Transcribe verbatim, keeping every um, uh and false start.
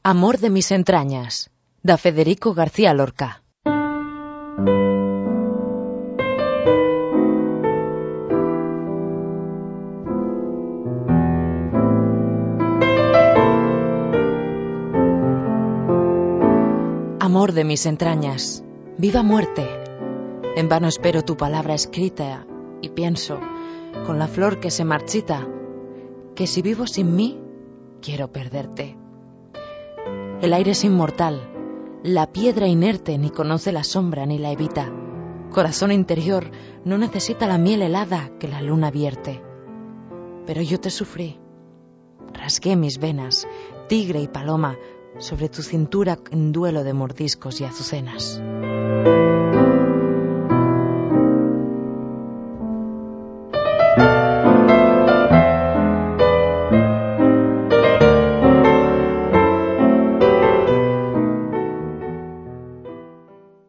Amor de mis entrañas, de Federico García Lorca. Amor de mis entrañas, viva muerte. En vano espero tu palabra escrita y pienso, con la flor que se marchita, que si vivo sin mí, quiero perderte. El aire es inmortal, la piedra inerte ni conoce la sombra ni la evita. Corazón interior no necesita la miel helada que la luna vierte. Pero yo te sufrí, rasgué mis venas, tigre y paloma, sobre tu cintura en duelo de mordiscos y azucenas.